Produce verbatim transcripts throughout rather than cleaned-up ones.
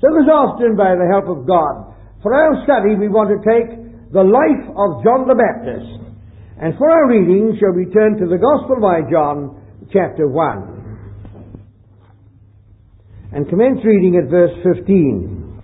So this afternoon, by the help of God, for our study we want to take the life of John the Baptist. And for our reading shall we turn to the Gospel by John, chapter one. And commence reading at verse fifteen.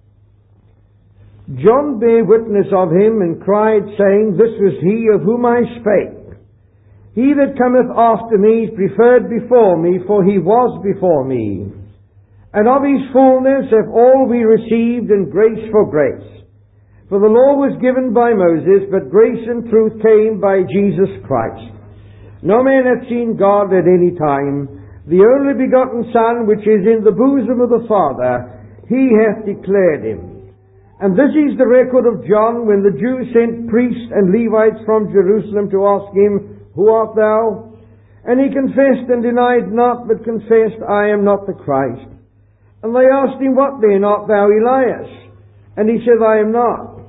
John bare witness of him, and cried, saying, This was he of whom I spake. He that cometh after me is preferred before me, for he was before me. And of his fullness have all we received, and grace for grace. For the law was given by Moses, but grace and truth came by Jesus Christ. No man hath seen God at any time. The only begotten Son, which is in the bosom of the Father, he hath declared him. And this is the record of John, when the Jews sent priests and Levites from Jerusalem to ask him, Who art thou? And he confessed and denied not, but confessed, I am not the Christ. And they asked him, What then? Art thou Elias? And he said, I am not.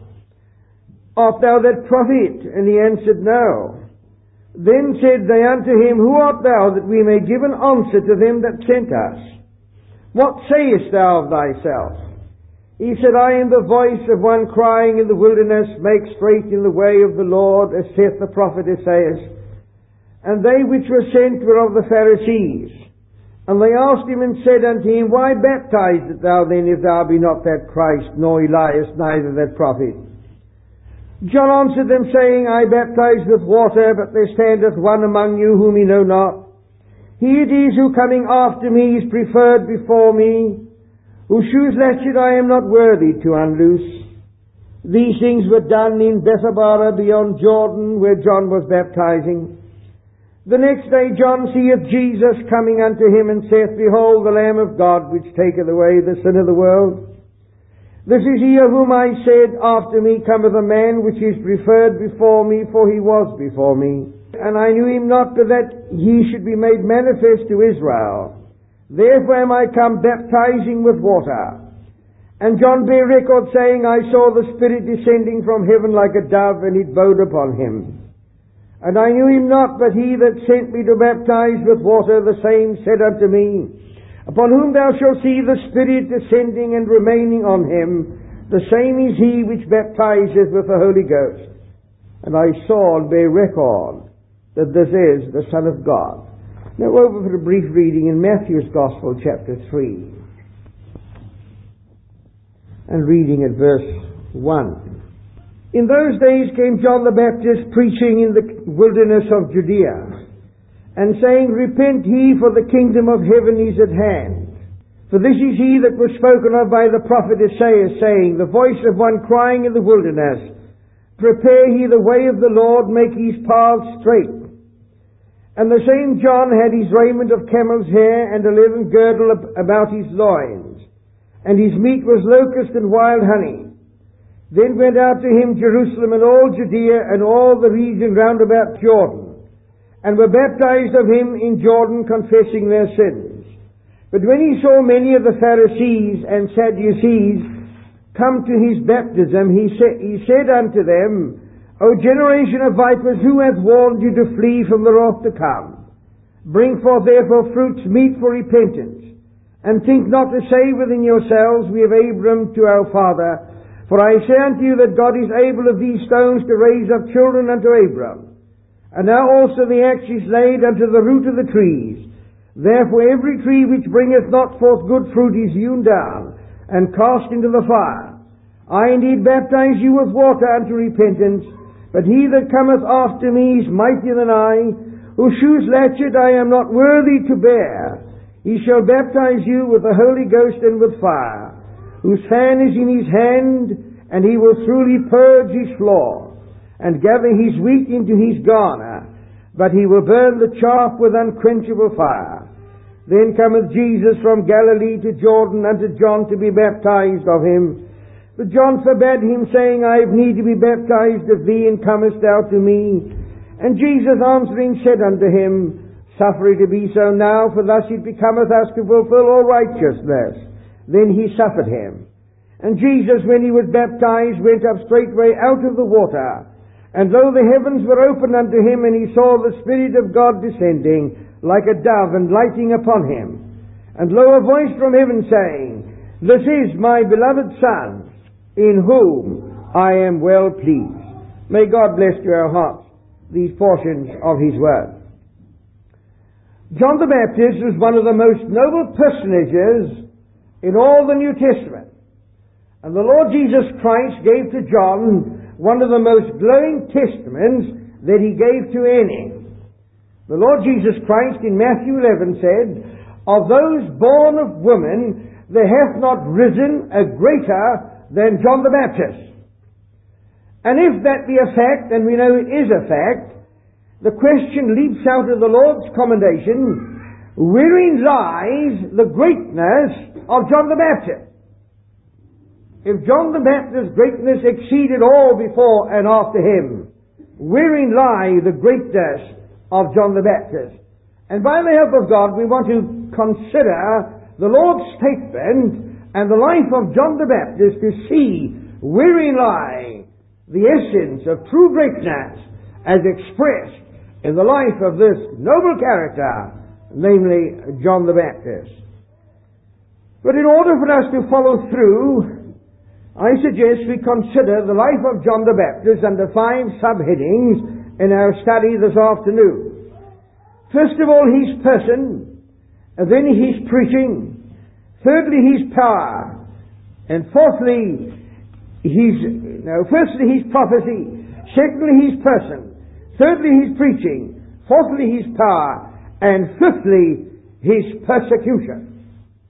Art thou that prophet? And he answered, No. Then said they unto him, Who art thou, that we may give an answer to them that sent us? What sayest thou of thyself? He said, I am the voice of one crying in the wilderness, Make straight in the way of the Lord, as saith the prophet Esaias. And they which were sent were of the Pharisees. And they asked him and said unto him, Why baptizest thou then, if thou be not that Christ, nor Elias, neither that prophet? John answered them, saying, I baptize with water, but there standeth one among you whom ye know not. He it is who coming after me is preferred before me, whose shoes latchet I am not worthy to unloose. These things were done in Bethabara beyond Jordan, where John was baptizing. The next day John seeth Jesus coming unto him, and saith, Behold, the Lamb of God, which taketh away the sin of the world. This is he of whom I said, After me cometh a man which is preferred before me, for he was before me. And I knew him not, but that he should be made manifest to Israel. Therefore am I come baptizing with water. And John bare record, saying, I saw the Spirit descending from heaven like a dove, and it abode upon him. And I knew him not, but he that sent me to baptize with water, the same said unto me, Upon whom thou shalt see the Spirit descending and remaining on him, the same is he which baptizeth with the Holy Ghost. And I saw and bare record that this is the Son of God. Now over for a brief reading in Matthew's Gospel, chapter three. And reading at verse one. In those days came John the Baptist preaching in the wilderness of Judea, and saying, Repent ye, for the kingdom of heaven is at hand. For this is he that was spoken of by the prophet Esaias, saying, The voice of one crying in the wilderness, Prepare ye the way of the Lord, make his paths straight. And the same John had his raiment of camel's hair, and a leathern girdle about his loins, and his meat was locust and wild honey. Then went out to him Jerusalem and all Judea and all the region round about Jordan, and were baptized of him in Jordan, confessing their sins. But when he saw many of the Pharisees and Sadducees come to his baptism, he, sa- he said unto them, O generation of vipers, who hath warned you to flee from the wrath to come? Bring forth therefore fruits meet for repentance, and think not to say within yourselves, We have Abraham to our father. For I say unto you that God is able of these stones to raise up children unto Abraham. And now also the axe is laid unto the root of the trees. Therefore every tree which bringeth not forth good fruit is hewn down, and cast into the fire. I indeed baptize you with water unto repentance, but he that cometh after me is mightier than I, whose shoes latchet I am not worthy to bear. He shall baptize you with the Holy Ghost and with fire, whose fan is in his hand, and he will truly purge his floor, and gather his wheat into his garner, but he will burn the chaff with unquenchable fire. Then cometh Jesus from Galilee to Jordan unto John to be baptized of him. But John forbade him, saying, I have need to be baptized of thee, and comest thou to me? And Jesus answering said unto him, Suffer it to be so now, for thus it becometh us to fulfill all righteousness. Then he suffered him. And Jesus, when he was baptized, went up straightway out of the water. And lo, the heavens were opened unto him, and he saw the Spirit of God descending like a dove, and lighting upon him. And lo, a voice from heaven saying, This is my beloved Son, in whom I am well pleased. May God bless to our hearts these portions of His Word. John the Baptist was one of the most noble personages in all the New Testament. And the Lord Jesus Christ gave to John one of the most glowing testaments that He gave to any. The Lord Jesus Christ in Matthew eleven said, "Of those born of woman, there hath not risen a greater than John the Baptist." And if that be a fact, and we know it is a fact, the question leaps out of the Lord's commendation, wherein lies the greatness of John the Baptist? If John the Baptist's greatness exceeded all before and after him, wherein lie the greatness of John the Baptist? And by the help of God, we want to consider the Lord's statement and the life of John the Baptist to see wherein lie the essence of true greatness as expressed in the life of this noble character, namely John the Baptist. But in order for us to follow through, I suggest we consider the life of John the Baptist under five subheadings in our study this afternoon. First of all, his person, and then his preaching, thirdly his power, and fourthly his, no, firstly his prophecy, secondly his person, thirdly his preaching, fourthly his power, and fifthly his persecution.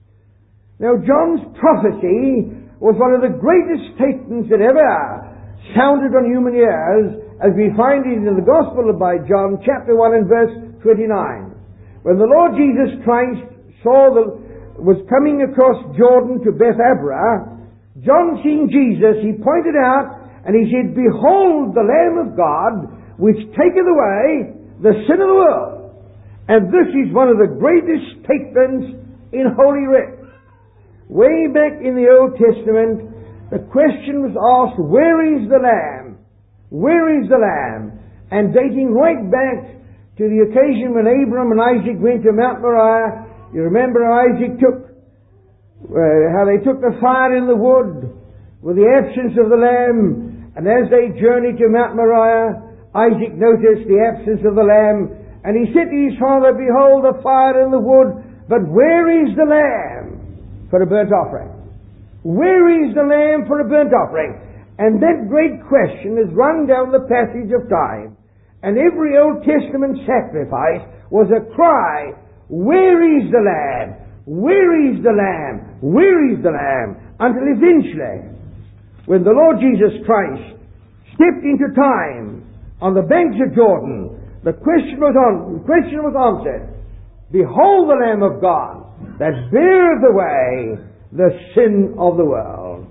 Now John's prophecy was one of the greatest statements that ever sounded on human ears, as we find it in the Gospel by John, chapter one and verse twenty-nine. When the Lord Jesus Christ saw the, was coming across Jordan to Bethabara, John seeing Jesus, he pointed out and he said, "Behold the Lamb of God, which taketh away the sin of the world." And this is one of the greatest statements in Holy Writ. Way back in the Old Testament, the question was asked, where is the Lamb? Where is the Lamb? And dating right back to the occasion when Abraham and Isaac went to Mount Moriah, you remember Isaac took, uh, how they took the fire in the wood with the absence of the lamb, and as they journeyed to Mount Moriah, Isaac noticed the absence of the lamb, and he said to his father, "Behold the fire in the wood, but where is the lamb for a burnt offering? Where is the lamb for a burnt offering?" And that great question has run down the passage of time. And every Old Testament sacrifice was a cry, "Where is the lamb? Where is the lamb? Where is the lamb?" Until eventually, when the Lord Jesus Christ stepped into time on the banks of Jordan, the question was on, the question was answered. "Behold the Lamb of God that beareth away the sin of the world."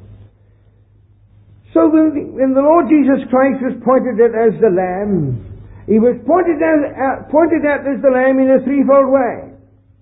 So when the, when the Lord Jesus Christ was pointed at as the Lamb, He was pointed out, uh, pointed out as the Lamb in a threefold way.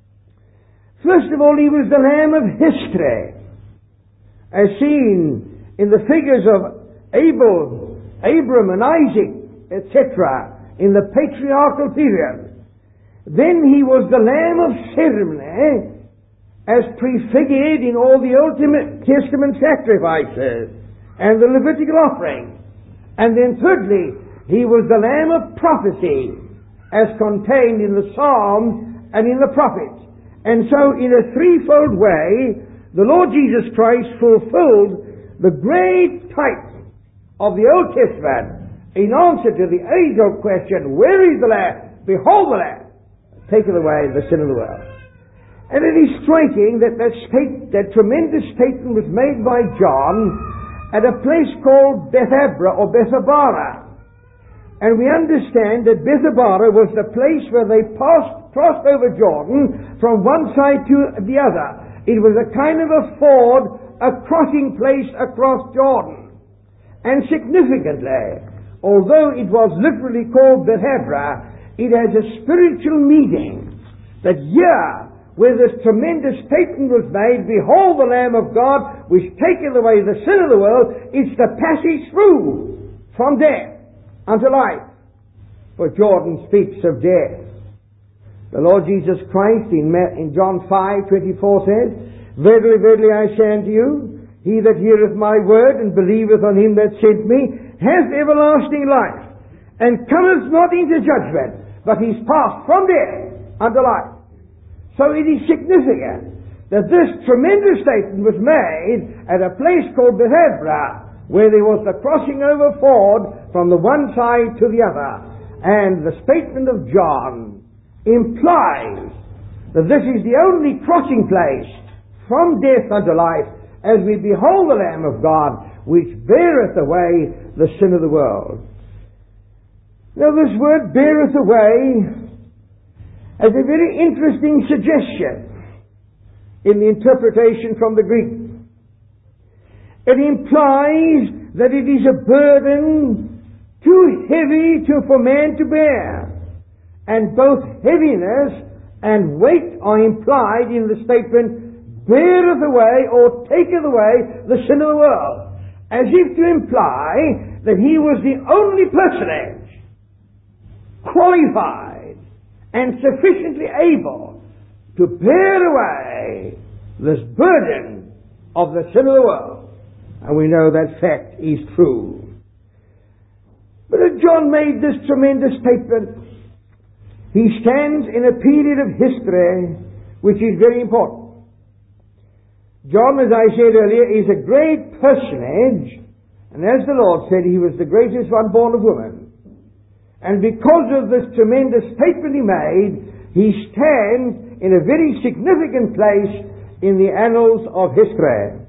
First of all, He was the Lamb of history, as seen in the figures of Abel, Abram and Isaac, et cetera, in the patriarchal period. Then He was the Lamb of ceremony, as prefigured in all the Old Testament sacrifices and the Levitical offering. And then thirdly, He was the Lamb of prophecy, as contained in the Psalms and in the prophets. And so in a threefold way, the Lord Jesus Christ fulfilled the great type of the Old Testament in answer to the age-old question, "Where is the Lamb? Behold the Lamb, taketh away the sin of the world." And it is striking that that, state, that tremendous statement was made by John at a place called Bethabara or Bethabara. And we understand that Bethabara was the place where they passed, crossed over Jordan from one side to the other. It was a kind of a ford, a crossing place across Jordan. And significantly, although it was literally called Bethabara, it has a spiritual meaning. That here, where this tremendous statement was made, "Behold the Lamb of God, which taketh away the sin of the world," it's the passage through from death unto life. For Jordan speaks of death. The Lord Jesus Christ in John five twenty-four says, Verily, verily, I say unto you, he that heareth my word and believeth on him that sent me hath everlasting life, and cometh not into judgment, but is passed from death unto life. So it is significant that this tremendous statement was made at a place called Bethesda, where there was the crossing over ford from the one side to the other. And the statement of John implies that this is the only crossing place from death unto life, as we behold the Lamb of God, which beareth away the sin of the world. Now, this word beareth away has a very interesting suggestion in the interpretation from the Greek. It implies that it is a burden too heavy to, for man to bear. And both heaviness and weight are implied in the statement, beareth away or taketh away the sin of the world, as if to imply that he was the only personage qualified and sufficiently able to bear away this burden of the sin of the world. And we know that fact is true. But as John made this tremendous statement, he stands in a period of history which is very important. John, as I said earlier, is a great personage, and as the Lord said, he was the greatest one born of woman. And because of this tremendous statement he made, he stands in a very significant place in the annals of history.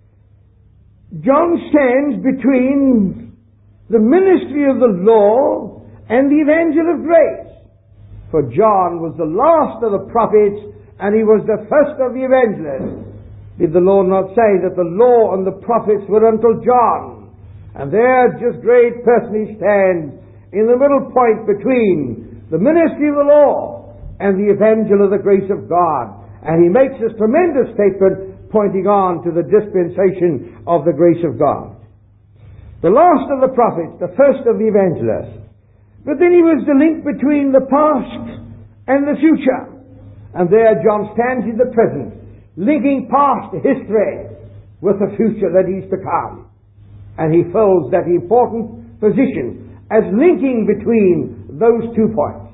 John stands between the ministry of the law and the evangel of grace. For John was the last of the prophets, and he was the first of the evangelists. Did the Lord not say that the law and the prophets were until John? And there, just great person he stands in the middle point between the ministry of the law and the evangel of the grace of God. And he makes this tremendous statement pointing on to the dispensation of the grace of God. The last of the prophets, the first of the evangelists. But then he was the link between the past and the future. And there John stands in the present, linking past history with the future that is to come. And he fills that important position as linking between those two points,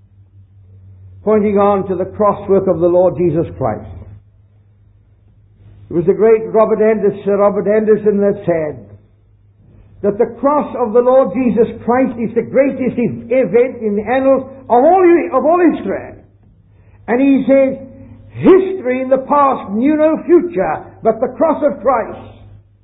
pointing on to the cross work of the Lord Jesus Christ. It was the great Robert Anderson, Sir Robert Anderson that said that the cross of the Lord Jesus Christ is the greatest event in the annals of all, of all history. And he says, history in the past knew no future but the cross of Christ.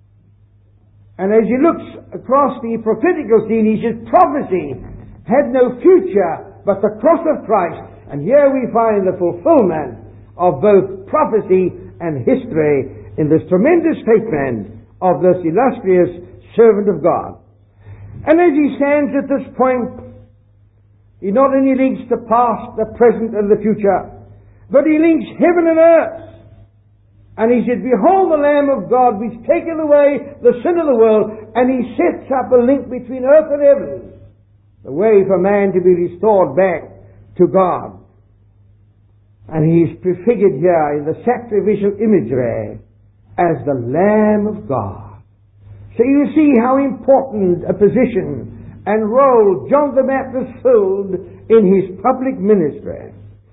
And as he looks across the prophetical scene, he says, prophecy had no future but the cross of Christ. And here we find the fulfillment of both prophecy and history in this tremendous statement of this illustrious servant of God. And as he stands at this point, he not only links the past, the present, and the future, but he links heaven and earth. And he said, behold the Lamb of God which taketh away the sin of the world. And he sets up a link between earth and heaven, the way for man to be restored back to God. And he is prefigured here in the sacrificial imagery as the Lamb of God. So you see how important a position and role John the Baptist filled in his public ministry.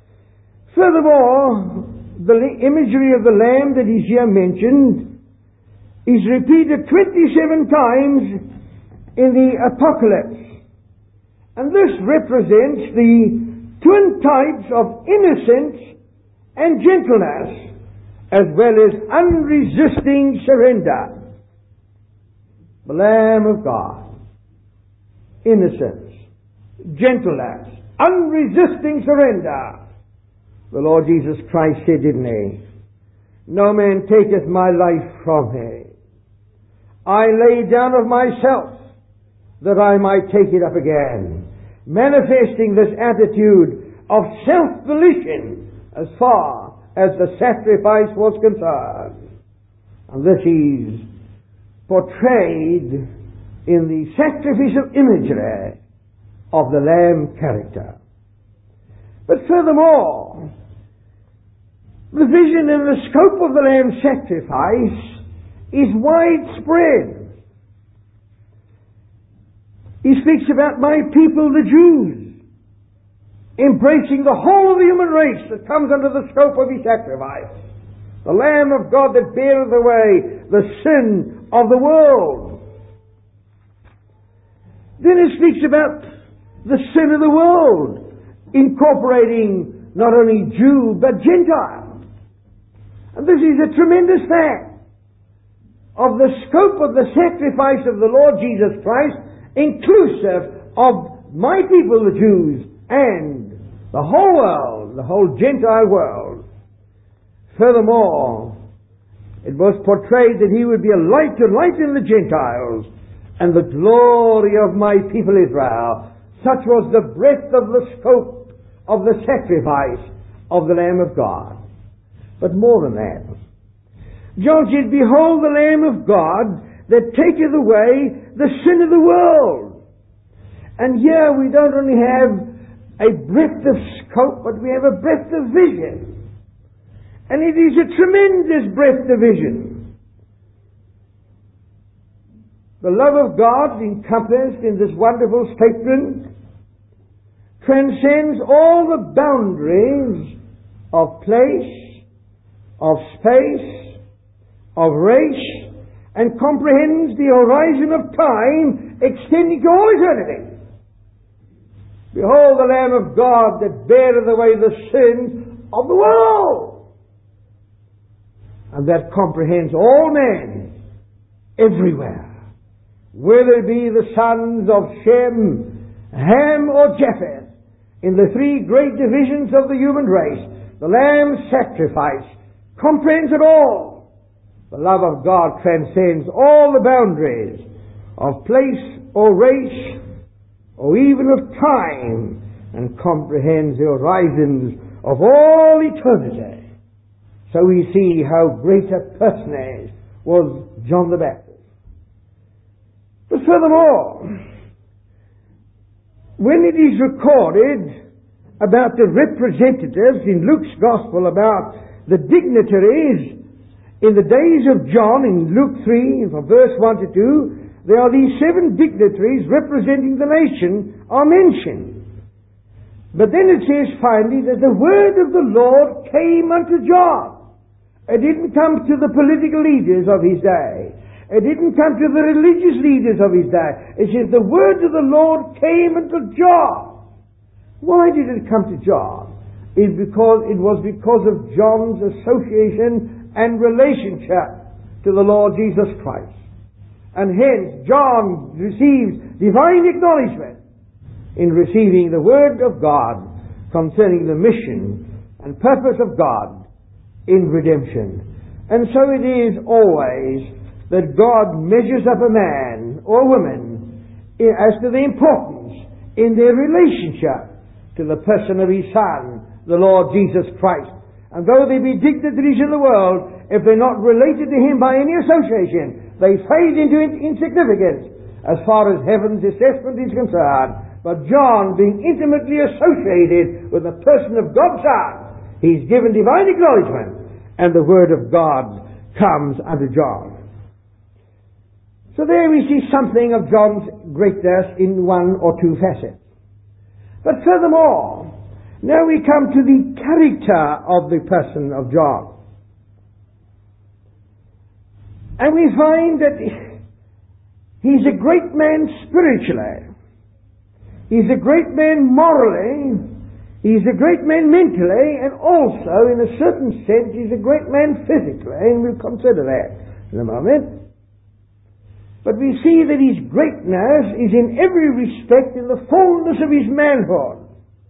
Furthermore, the imagery of the Lamb that is here mentioned is repeated twenty-seven times in the Apocalypse. And this represents the twin types of innocence and gentleness, as well as unresisting surrender. The Lamb of God, innocence, gentleness, unresisting surrender. The Lord Jesus Christ said, didn't he? No man taketh my life from me. I lay down of myself that I might take it up again. Manifesting this attitude of self-volition as far as the sacrifice was concerned. And this is portrayed in the sacrificial imagery of the Lamb character. But furthermore, The vision and the scope of the lamb sacrifice is widespread. He speaks about my people, the Jews, embracing the whole of the human race that comes under the scope of his sacrifice. The Lamb of God that beareth away the sin of the world. Then it speaks about the sin of the world, incorporating not only Jew but Gentile. And this is a tremendous fact of the scope of the sacrifice of the Lord Jesus Christ, inclusive of my people, the Jews, and the whole world, the whole Gentile world. Furthermore, it was portrayed that he would be a light to lighten the Gentiles and the glory of my people Israel. Such was the breadth of the scope of the sacrifice of the Lamb of God. But more than that, John said, behold the Lamb of God that taketh away the sin of the world. And here we don't only have a breadth of scope, but we have a breadth of vision. And it is a tremendous breadth of vision. The love of God encompassed in this wonderful statement transcends all the boundaries of place, of space, of race, and comprehends the horizon of time extending to all eternity. Behold the Lamb of God that beareth away the sins of the world. And that comprehends all men everywhere, whether it be the sons of Shem, Ham, or Japheth, in the three great divisions of the human race. The Lamb's sacrifice comprehends it all. The love of God transcends all the boundaries of place or race or even of time, and comprehends the horizons of all eternity. So we see how great a personage was John the Baptist. But furthermore, when it is recorded about the representatives in Luke's Gospel, about the dignitaries in the days of John, in Luke three, from verse one to two, there are these seven dignitaries representing the nation are mentioned. But then it says finally that the word of the Lord came unto John. It didn't come to the political leaders of his day. It didn't come to the religious leaders of his day. It says the word of the Lord came unto John. Why did it come to John? It's because, it was because of John's association and relationship to the Lord Jesus Christ. And hence John receives divine acknowledgement in receiving the word of God concerning the mission and purpose of God in redemption. And so it is always that God measures up a man or woman as to the importance in their relationship to the person of His Son, the Lord Jesus Christ. And though they be dignitaries in the world, if they're not related to Him by any association, they fade into insignificance as far as heaven's assessment is concerned. But John, being intimately associated with the person of God's Son, he's given divine acknowledgement, and the word of God comes unto John. So there we see something of John's greatness in one or two facets. But furthermore, now we come to the character of the person of John. And we find that he's a great man spiritually. He's a great man morally. He's a great man mentally, and also, in a certain sense, he's a great man physically, and we'll consider that in a moment. But we see that his greatness is in every respect in the fullness of his manhood.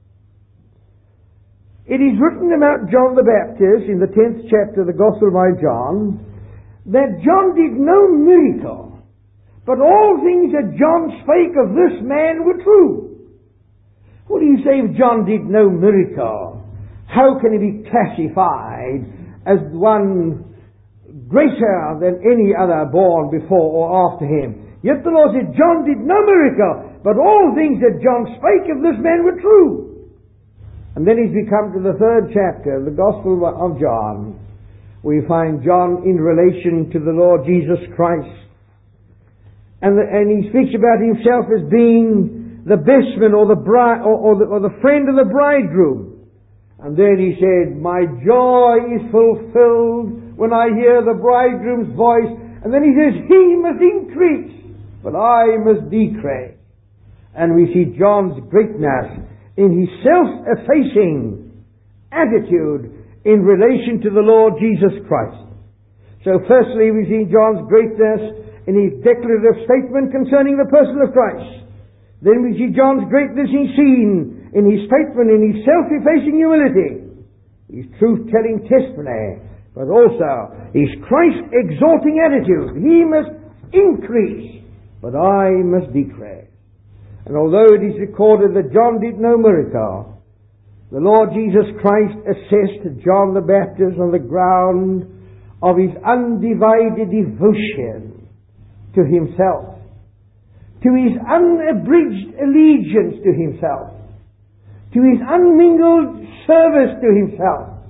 It is written about John the Baptist in the tenth chapter of the Gospel by John, that John did no miracle, but all things that John spake of this man were true. What do you say if John did no miracle? How can he be classified as one greater than any other born before or after him? Yet the Lord said, John did no miracle, but all things that John spake of this man were true. And then as we come to the third chapter, the Gospel of John, we find John in relation to the Lord Jesus Christ. And, the, and he speaks about himself as being the bestman or the, bride, or, or, the, or the friend of the bridegroom. And then he said, my joy is fulfilled when I hear the bridegroom's voice. And then he says, he must increase, but I must decrease. And we see John's greatness in his self-effacing attitude in relation to the Lord Jesus Christ. So firstly, we see John's greatness in his declarative statement concerning the person of Christ. Then we see John's greatness is seen in his statement, in his self-effacing humility, his truth-telling testimony, but also his Christ-exalting attitude. He must increase, but I must decrease. And although it is recorded that John did no miracle, the Lord Jesus Christ assessed John the Baptist on the ground of his undivided devotion to himself, to his unabridged allegiance to himself, to his unmingled service to himself,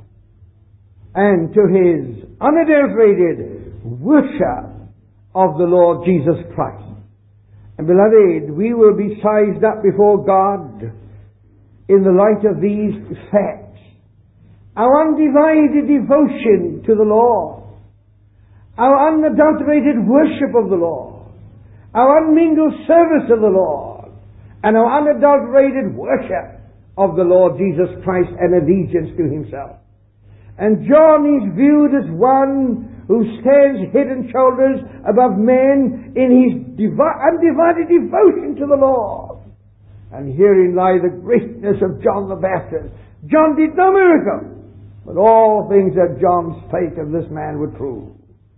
and to his unadulterated worship of the Lord Jesus Christ. And beloved, we will be sized up before God in the light of these facts. Our undivided devotion to the Lord, our unadulterated worship of the Lord, our unmingled service of the Lord, and our unadulterated worship of the Lord Jesus Christ and allegiance to himself. And John is viewed as one who stands head and shoulders above men in his divi- undivided devotion to the Lord. And herein lies the greatness of John the Baptist. John did no miracle, but all things that John spake of this man were true.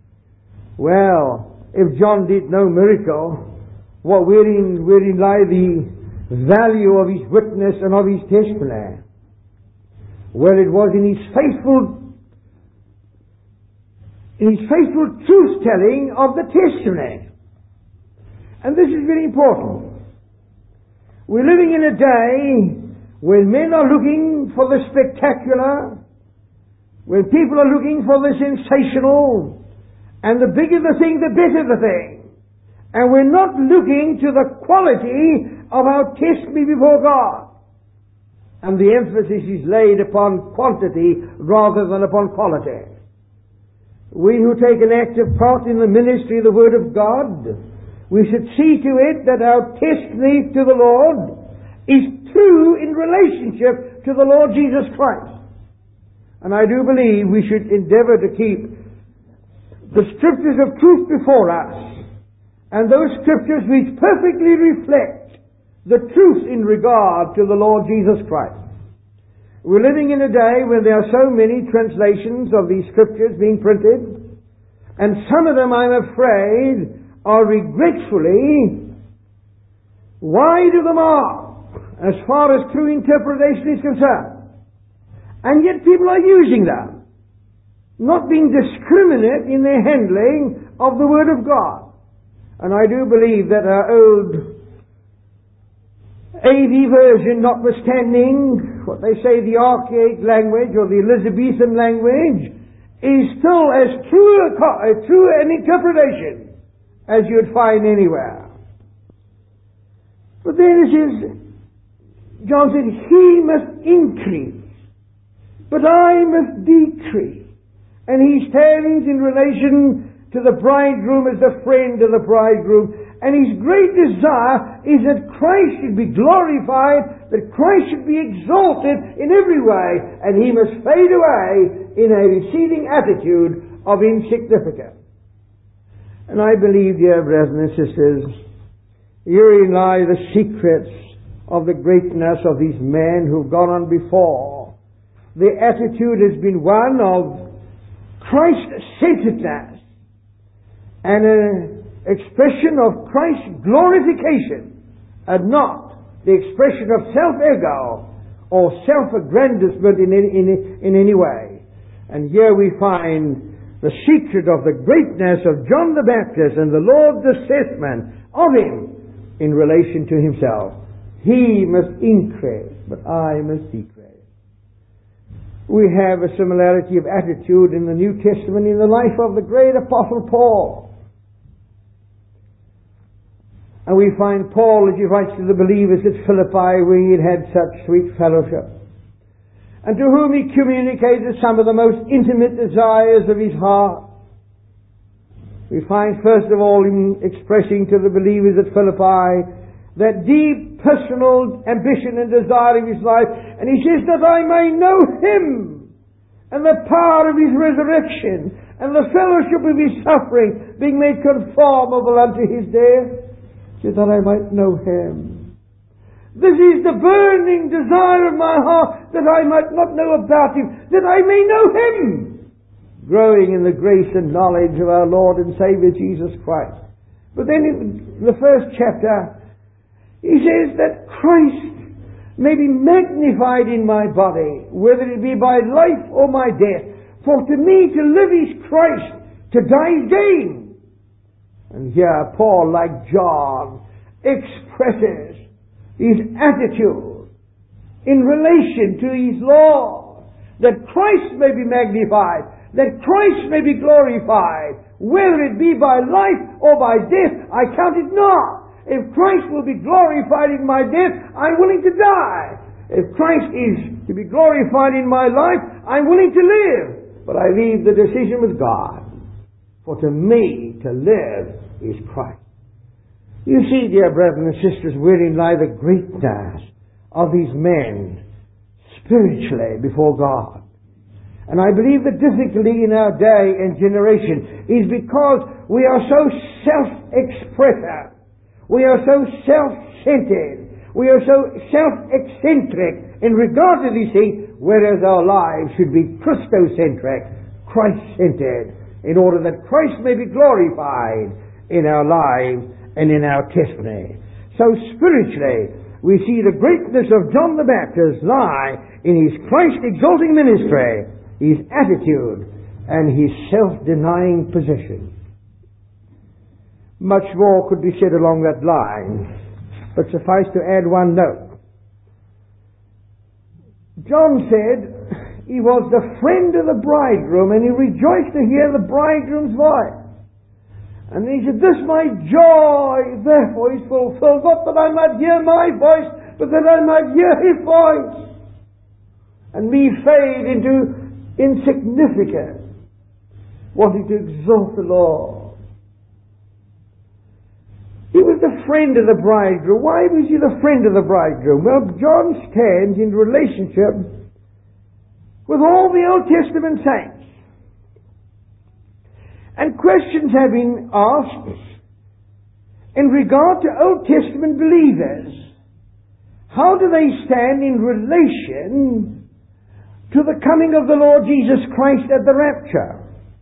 Well, if John did no miracle, what wherein, wherein lie the value of his witness and of his testimony? Well, it was in his faithful in his faithful truth-telling of the testimony. And this is very important. We're living in a day when men are looking for the spectacular, when people are looking for the sensational, and the bigger the thing, the better the thing. And we're not looking to the quality of our testimony before God. And the emphasis is laid upon quantity rather than upon quality. We who take an active part in the ministry of the Word of God, we should see to it that our testimony to the Lord is true in relationship to the Lord Jesus Christ. And I do believe we should endeavor to keep the Scriptures of truth before us, and those Scriptures which perfectly reflect the truth in regard to the Lord Jesus Christ. We're living in a day when there are so many translations of these Scriptures being printed, and some of them, I'm afraid, are regretfully wide of the mark as far as true interpretation is concerned. And yet people are using them, not being discriminate in their handling of the Word of God. And I do believe that our old A V version, notwithstanding what they say the archaic language or the Elizabethan language, is still as true a, a true an interpretation as you'd find anywhere. But then it is, John said, he must increase, but I must decrease. And he stands in relation to the bridegroom as the friend of the bridegroom. And his great desire is that Christ should be glorified, that Christ should be exalted in every way, and he must fade away in a receding attitude of insignificance. And I believe, dear brethren and sisters, herein lie the secrets of the greatness of these men who've gone on before. The attitude has been one of Christ-centeredness and an expression of Christ's glorification, and not the expression of self-ego or self-aggrandizement in any, in, in any way. And here we find the secret of the greatness of John the Baptist and the Lord's assessment of him in relation to himself. He must increase, but I must decrease. We have a similarity of attitude in the New Testament in the life of the great Apostle Paul. And we find Paul, as he writes to the believers at Philippi, where he had had such sweet fellowship, and to whom he communicated some of the most intimate desires of his heart. We find, first of all, him expressing to the believers at Philippi that deep personal ambition and desire of his life. And he says, that I may know him and the power of his resurrection and the fellowship of his suffering, being made conformable unto his death, so that I might know him. This is the burning desire of my heart, that I might not know about him, that I may know him, growing in the grace and knowledge of our Lord and Saviour Jesus Christ. But then in the first chapter, he says that Christ may be magnified in my body, whether it be by life or my death. For to me to live is Christ, to die is gain. And here Paul, like John, expresses his attitude in relation to his Lord, that Christ may be magnified, that Christ may be glorified, whether it be by life or by death, I count it not. If Christ will be glorified in my death, I'm willing to die. If Christ is to be glorified in my life, I'm willing to live. But I leave the decision with God. For to me, to live is Christ. You see, dear brethren and sisters, wherein lie the greatness of these men spiritually before God. And I believe the difficulty in our day and generation is because we are so self-expressive. We are so self-centered. We are so self-eccentric in regard to these things, whereas our lives should be Christocentric, Christ-centered, in order that Christ may be glorified in our lives and in our testimony. So spiritually, we see the greatness of John the Baptist lie in his Christ-exalting ministry, his attitude, and his self-denying position. Much more could be said along that line, but suffice to add one note. John said he was the friend of the bridegroom, and he rejoiced to hear the bridegroom's voice. And he said, this my joy therefore is fulfilled, not that I might hear my voice, but that I might hear his voice, and me fade into insignificance, wanting to exalt the Lord. He was the friend of the bridegroom. Why was he the friend of the bridegroom? Well, John stands in relationship with all the Old Testament saints. And questions have been asked in regard to Old Testament believers. How do they stand in relation to the coming of the Lord Jesus Christ at the rapture?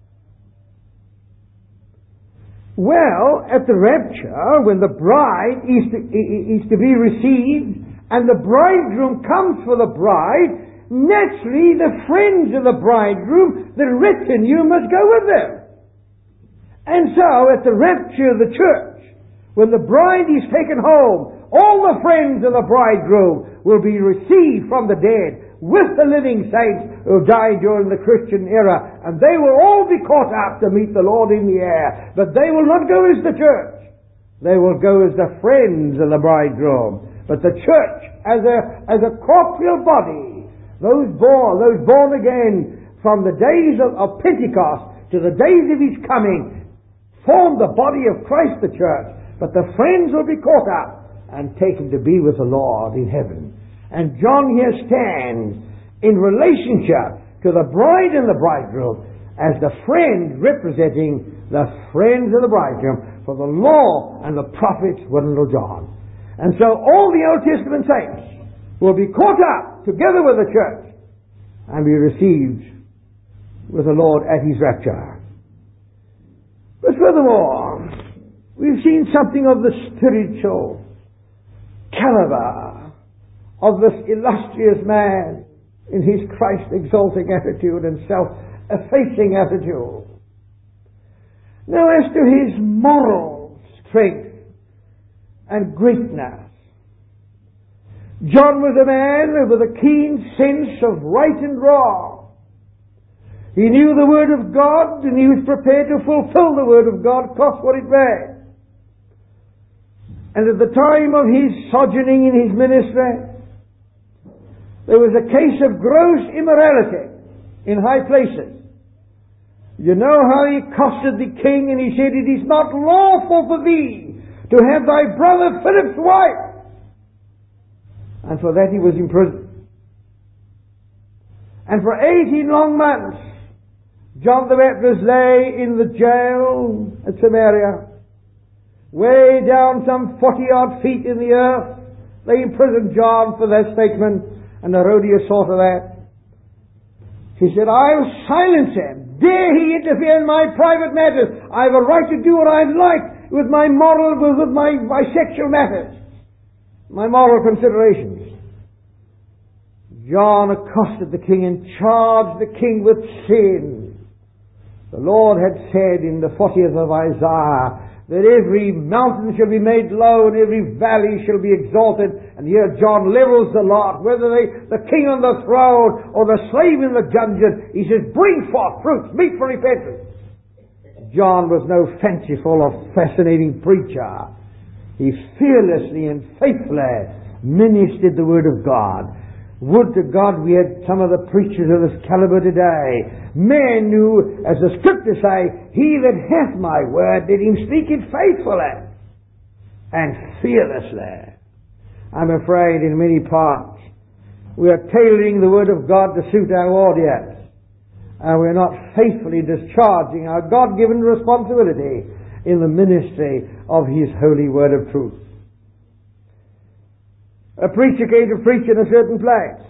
Well, at the rapture, when the bride is to, is to be received, and the bridegroom comes for the bride, naturally the friends of the bridegroom, the retinue, must go with them. And so, at the rapture of the church, when the bride is taken home, all the friends of the bridegroom will be received from the dead with the living saints who died during the Christian era, and they will all be caught up to meet the Lord in the air. But they will not go as the church. They will go as the friends of the bridegroom. But the church, as a as a corporeal body, those born, those born again from the days of, of Pentecost to the days of his coming, form the body of Christ, the church. But the friends will be caught up and taken to be with the Lord in heaven. And John here stands in relationship to the bride and the bridegroom as the friend representing the friends of the bridegroom, for the law and the prophets were little John. And so all the Old Testament saints will be caught up together with the church and be received with the Lord at his rapture. But furthermore, we've seen something of the spiritual caliber of this illustrious man in his Christ-exalting attitude and self-effacing attitude. Now, as to his moral strength and greatness, John was a man with a keen sense of right and wrong. He knew the Word of God, and he was prepared to fulfill the Word of God, cost what it may. And at the time of his sojourning in his ministry, there was a case of gross immorality in high places. You know how he accosted the king, and he said, "It is not lawful for thee to have thy brother Philip's wife." And for that he was imprisoned. And for eighteen long months, John the Baptist lay in the jail at Samaria. Way down some forty odd feet in the earth, they imprisoned John for that statement, and Herodias saw to that. She said, "I'll silence him. Dare he interfere in my private matters? I have a right to do what I like with my moral, with my, my sexual matters, my moral considerations." John accosted the king and charged the king with sin. The Lord had said in the fortieth of Isaiah that every mountain shall be made low and every valley shall be exalted. And here John levels the lot, whether they, the king on the throne or the slave in the dungeon. He says, "Bring forth fruits, meet for repentance." John was no fanciful or fascinating preacher. He fearlessly and faithfully ministered the Word of God. Would to God we had some of the preachers of this caliber today. Men who, as the Scriptures say, "He that hath my word, let him speak it faithfully and fearlessly." I'm afraid in many parts we are tailoring the Word of God to suit our audience, and we're not faithfully discharging our God-given responsibility in the ministry of His holy Word of truth. A preacher came to preach in a certain place.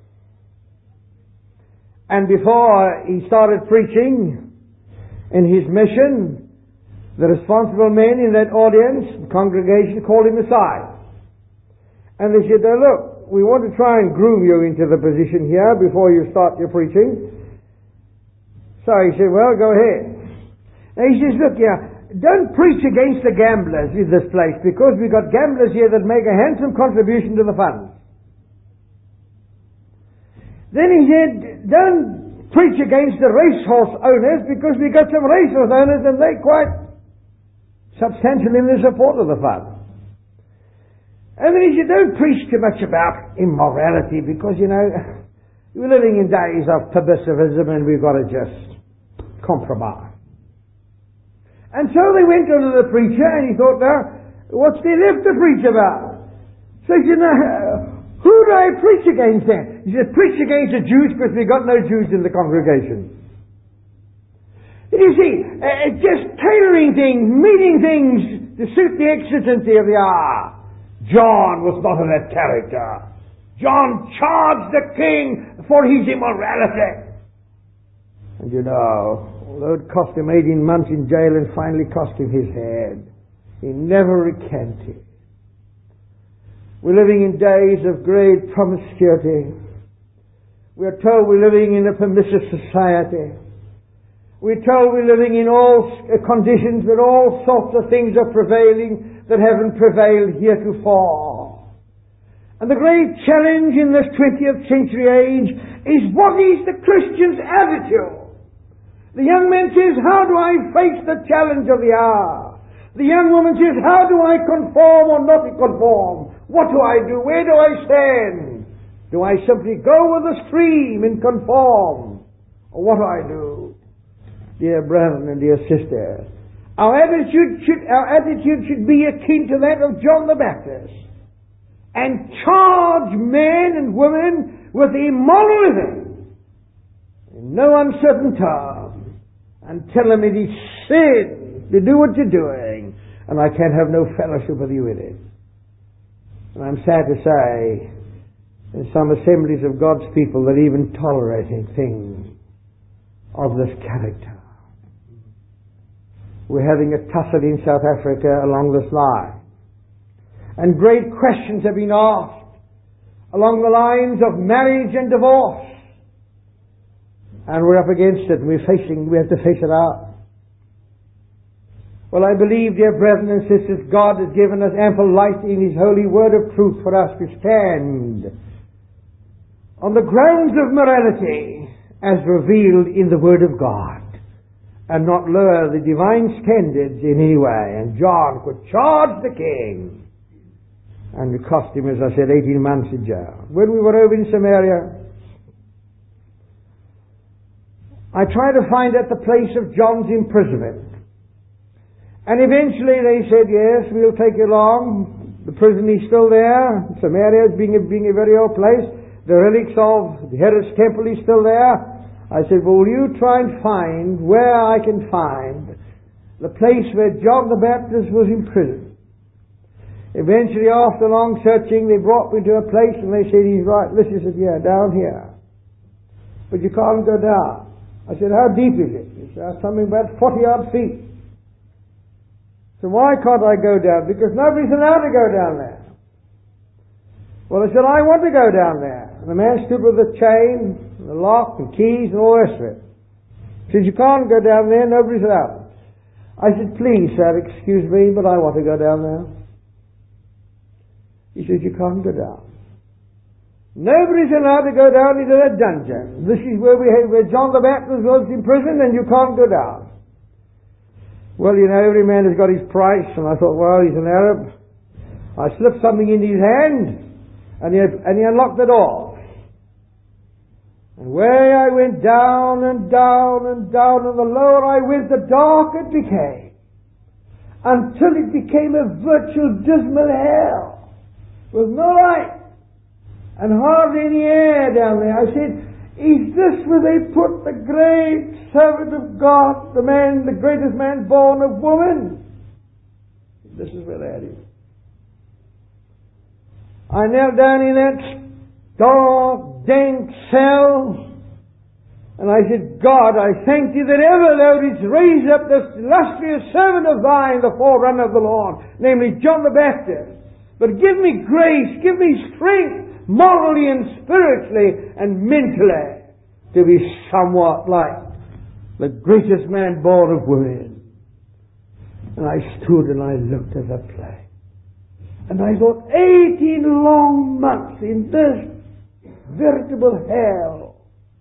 And before he started preaching in his mission, the responsible men in that audience, the congregation, called him aside. And they said, "Now look, we want to try and groom you into the position here before you start your preaching." So he said, "Well, go ahead." And he says, "Look here, don't preach against the gamblers in this place, because we've got gamblers here that make a handsome contribution to the funds." Then he said, "Don't preach against the racehorse owners, because we've got some racehorse owners and they're quite substantial in the support of the fund." And then he said, "Don't preach too much about immorality, because, you know, we're living in days of permissivism and we've got to just compromise." And so they went to the preacher, and he thought, "Now, what's there left to preach about?" So he said, "Now, who do I preach against then?" He said, "Preach against the Jews, because we've got no Jews in the congregation." And you see, uh, just tailoring things, meeting things to suit the exigency of the hour. John was not of that character. John charged the king for his immorality. And you know, although it cost him eighteen months in jail and finally cost him his head, he never recanted. We're living in days of great promiscuity. We're told we're living in a permissive society. We're told we're living in all conditions where all sorts of things are prevailing that haven't prevailed heretofore. And the great challenge in this twentieth century age is, what is the Christian's attitude? The young man says, "How do I face the challenge of the hour?" The young woman says, "How do I conform or not conform? What do I do? Where do I stand? Do I simply go with the stream and conform? Or what do I do?" Dear brethren and dear sisters, our attitude should, our attitude should be akin to that of John the Baptist, and charge men and women with immoral living in no uncertain terms, and tell them it is sin to do what you're doing, and I can't have no fellowship with you in it. And I'm sad to say, in some assemblies of God's people, that even tolerating things of this character. We're having a tussle in South Africa along this line. And great questions have been asked along the lines of marriage and divorce. And we're up against it, and we're facing, we have to face it out. Well, I believe, dear brethren and sisters, God has given us ample light in His holy word of truth for us to stand on the grounds of morality as revealed in the Word of God, and not lower the divine standards in any way. And John could charge the king. And it cost him, as I said, eighteen months in jail. When we were over in Samaria, I tried to find out the place of John's imprisonment. And eventually they said, yes, we'll take you along. The prison is still there. Samaria being a, being a very old place. The relics of the Herod's temple is still there. I said, well, will you try and find where I can find the place where John the Baptist was imprisoned. Eventually, after long searching, they brought me to a place and they said, he's right. Listen, said, yeah, down here. But you can't go down. I said, how deep is it? He said, something about forty odd feet. So why can't I go down? Because nobody's allowed to go down there. Well, I said, I want to go down there. And the man stood with the chain, and the lock, and keys, and all the rest of it. He said, you can't go down there, nobody's allowed. I said, please, sir, excuse me, but I want to go down there. He said, you can't go down. Nobody's allowed to go down into that dungeon. This is where we have, where John the Baptist was imprisoned, and you can't go down. Well, you know, every man has got his price, and I thought, well, he's an Arab. I slipped something into his hand, and he, had, and he unlocked the door. And way I went down and down and down, and the lower I went, the darker it became, until it became a virtual dismal hell, with no light, and hardly any air down there. I said, is this where they put the great servant of God, the man, the greatest man born of woman? This is where they had him. I knelt down in that dark, dank cell, and I said, God, I thank Thee that ever Thou didst raise up this illustrious servant of Thine, the forerunner of the Lord, namely John the Baptist. But give me grace, give me strength, morally and spiritually and mentally, to be somewhat like the greatest man born of women. And I stood and I looked at the place. And I thought, eighteen long months in this veritable hell.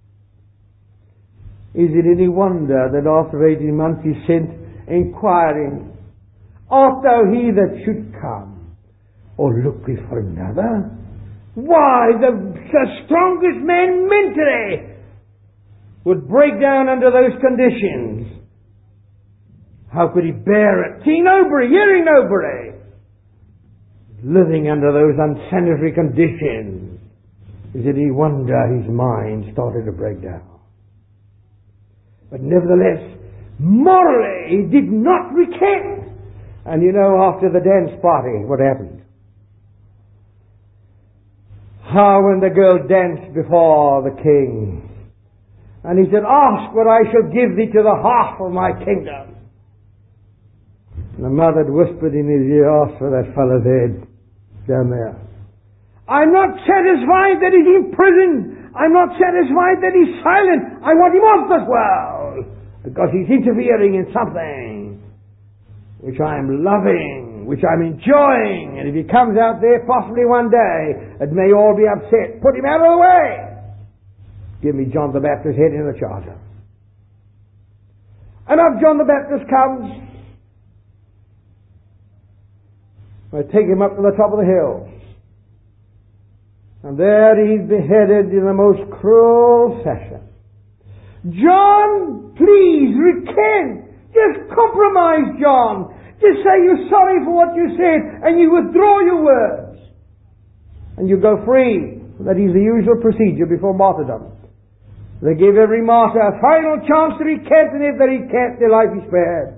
Is it any wonder that after eighteen months he sent inquiring, art thou he that should come? Or look we for another? Why, the, the strongest man mentally would break down under those conditions. How could he bear it? Seeing nobody, hearing nobody, living under those unsanitary conditions. Is it any wonder his mind started to break down? But nevertheless, morally, he did not recant. And you know, after the dance party, what happened? How when the girl danced before the king, and he said, ask what I shall give thee to the half of my kingdom. And the mother had whispered in his ear, ask for that fellow's head down there. I'm not satisfied that he's in prison. I'm not satisfied that he's silent. I want him off this world, because he's interfering in something which I am loving, which I'm enjoying, and if he comes out there possibly one day, it may all be upset. Put him out of the way. Give me John the Baptist's head in the charger. And up John the Baptist comes. I take him up to the top of the hill. And there he's beheaded in the most cruel fashion. John, please recant. Just compromise, John. Just say you're sorry for what you said and you withdraw your words. And you go free. That is the usual procedure before martyrdom. They give every martyr a final chance to recant, and if they recant, their life is spared.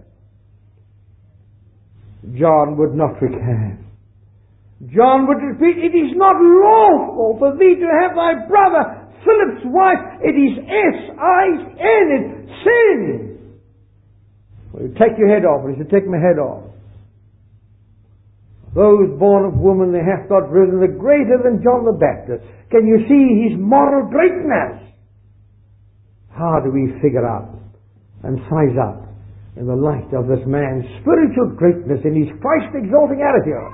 John would not recant. John would repeat, it is not lawful for thee to have thy brother Philip's wife. It is S I N, it's sin. Well, you take your head off. He said, take my head off. Those born of woman, they hath not risen, are greater than John the Baptist. Can you see his moral greatness? How do we figure out and size up in the light of this man's spiritual greatness in his Christ-exalting attitude?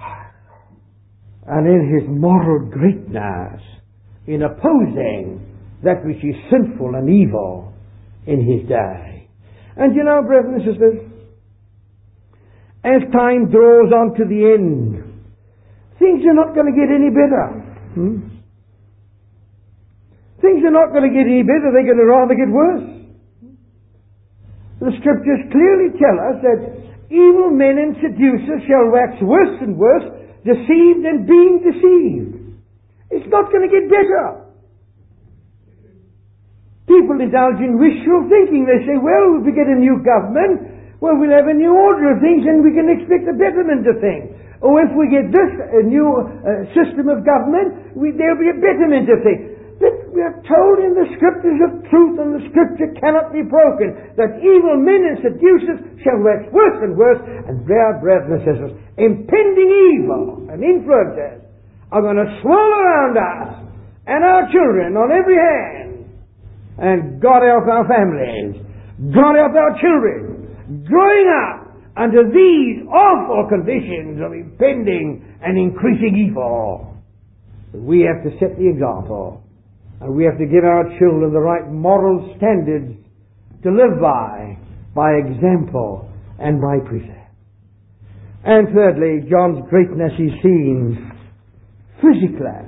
And in his moral greatness in opposing that which is sinful and evil in his day. And you know, brothers and sisters, as time draws on to the end, things are not going to get any better. Hmm? Things are not going to get any better, they're going to rather get worse. The scriptures clearly tell us that evil men and seducers shall wax worse and worse, deceived and being deceived. It's not going to get better. People indulge in wishful thinking. They say, well, if we get a new government, well, we'll have a new order of things and we can expect a betterment of things. Or if we get this, a new uh, system of government, we, there'll be a betterment of things. But we are told in the scriptures of truth, and the scripture cannot be broken, that evil men and seducers shall wax worse and worse, and their brethren and sisters, impending evil and influences are going to swirl around us and our children on every hand. And God help our families, God help our children, growing up under these awful conditions of impending and increasing evil. We have to set the example. And we have to give our children the right moral standards to live by, by example and by precept. And thirdly, John's greatness is seen physically.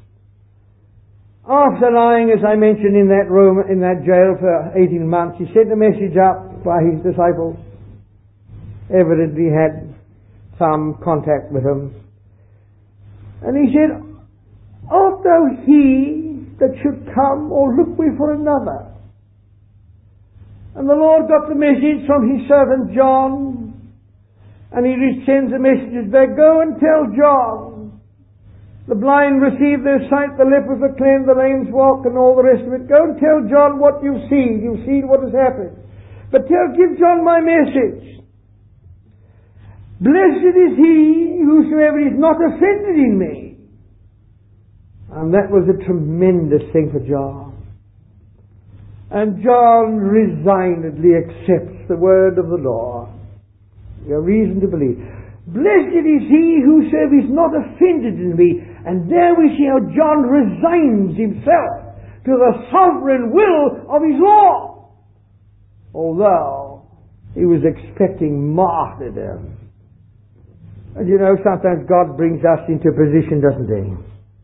After lying, as I mentioned, in that room, in that jail for eighteen months, he sent a message up by his disciples. Evidently had some contact with him. And he said, art thou he that should come, or look we for another? And the Lord got the message from his servant John, and he sends the messages back, go and tell John, the blind receive their sight, the lepers are cleansed, the lame walk, and all the rest of it. Go and tell John what you've seen. You've seen what has happened. But tell, give John my message. Blessed is he whosoever is not offended in me. And that was a tremendous thing for John. And John resignedly accepts the word of the Lord. We have reason to believe. Blessed is he whosoever is not offended in me. And there we see how John resigns himself to the sovereign will of his Lord. Although he was expecting martyrdom. And you know, sometimes God brings us into a position, doesn't he?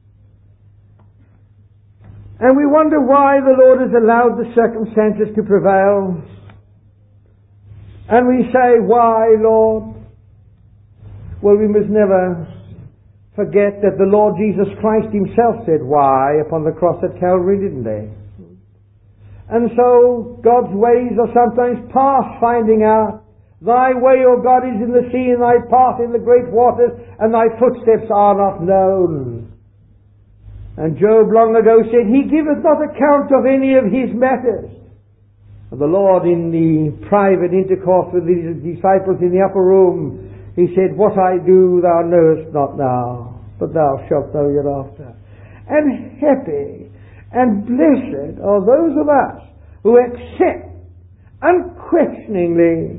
And we wonder why the Lord has allowed the circumstances to prevail. And we say, why, Lord? Well, we must never forget that the Lord Jesus Christ himself said why upon the cross at Calvary, didn't they? And so God's ways are sometimes past finding out. Thy way, O God, is in the sea, and thy path in the great waters, and thy footsteps are not known. And Job long ago said, he giveth not account of any of his matters. And the Lord, in the private intercourse with his disciples in the upper room, he said, what I do thou knowest not now, but thou shalt know hereafter. And happy and blessed are those of us who accept unquestioningly,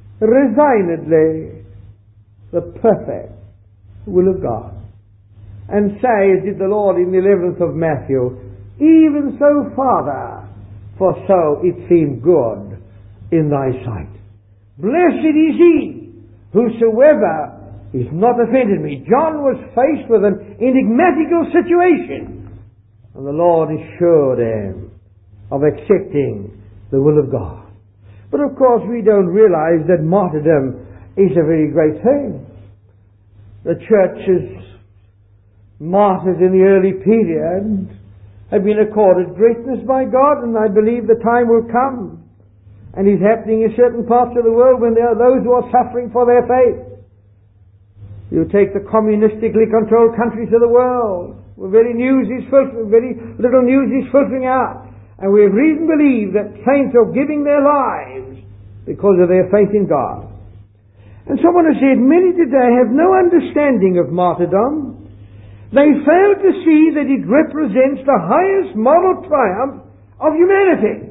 resignedly, the perfect will of God. And say, as did the Lord in the eleventh of Matthew, even so, Father, for so it seemed good in thy sight. Blessed is he whosoever is not offended me. John was faced with an enigmatical situation, and the Lord assured him of accepting the will of God. But of course we don't realize that martyrdom is a very great thing. The church's martyrs in the early period have been accorded greatness by God, and I believe the time will come and is happening in certain parts of the world when there are those who are suffering for their faith. You take the communistically controlled countries of the world, where very news is filtering, very little news is filtering out, and we have reason to believe that saints are giving their lives because of their faith in God. And someone has said, many today have no understanding of martyrdom. They fail to see that it represents the highest moral triumph of humanity.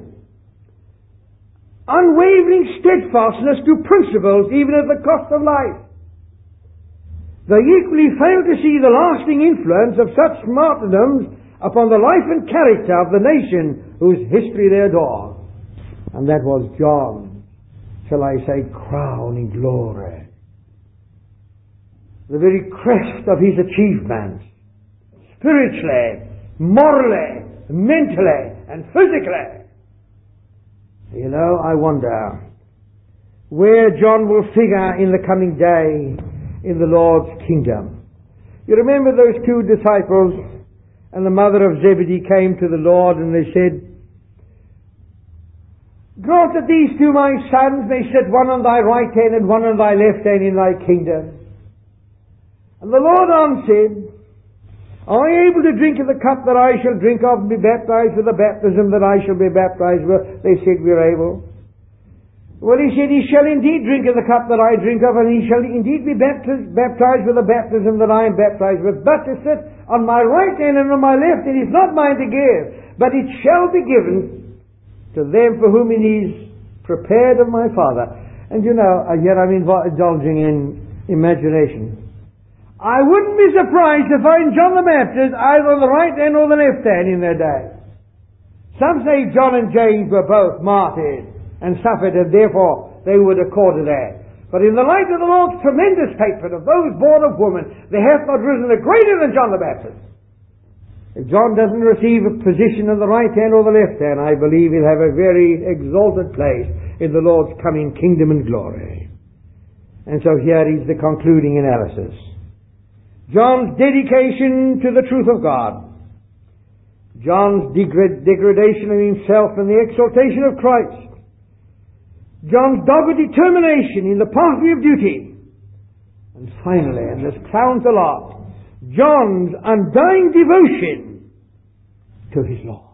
Unwavering steadfastness to principles even at the cost of life. They equally fail to see the lasting influence of such martyrdoms upon the life and character of the nation whose history they adore. And that was John, shall I say, crowning glory. The very crest of his achievements, spiritually, morally, mentally, and physically. You know, I wonder where John will figure in the coming day in the Lord's kingdom. You remember those two disciples and the mother of Zebedee came to the Lord and they said, "Grant that these two my sons may sit one on thy right hand and one on thy left hand in thy kingdom." And the Lord answered, "Are you able to drink of the cup that I shall drink of and be baptized with the baptism that I shall be baptized with?" They said, "We're able." Well, he said, "He shall indeed drink of the cup that I drink of, and he shall indeed be baptized with the baptism that I am baptized with. But to sit on my right hand and on my left, it is not mine to give, but it shall be given to them for whom it is prepared of my Father." And you know, here I'm indulging in imagination. I wouldn't be surprised to find John the Baptist either on the right hand or the left hand in their day. Some say John and James were both martyred and suffered, and therefore they would accord to that. But in the light of the Lord's tremendous hatred of those born of woman, there hath not risen a greater than John the Baptist. If John doesn't receive a position on the right hand or the left hand, I believe he'll have a very exalted place in the Lord's coming kingdom and glory. And so here is the concluding analysis. John's dedication to the truth of God. John's degrad- degradation of himself and the exaltation of Christ. John's dogged determination in the pathway of duty. And finally, and this crowns the lot, John's undying devotion to his Lord.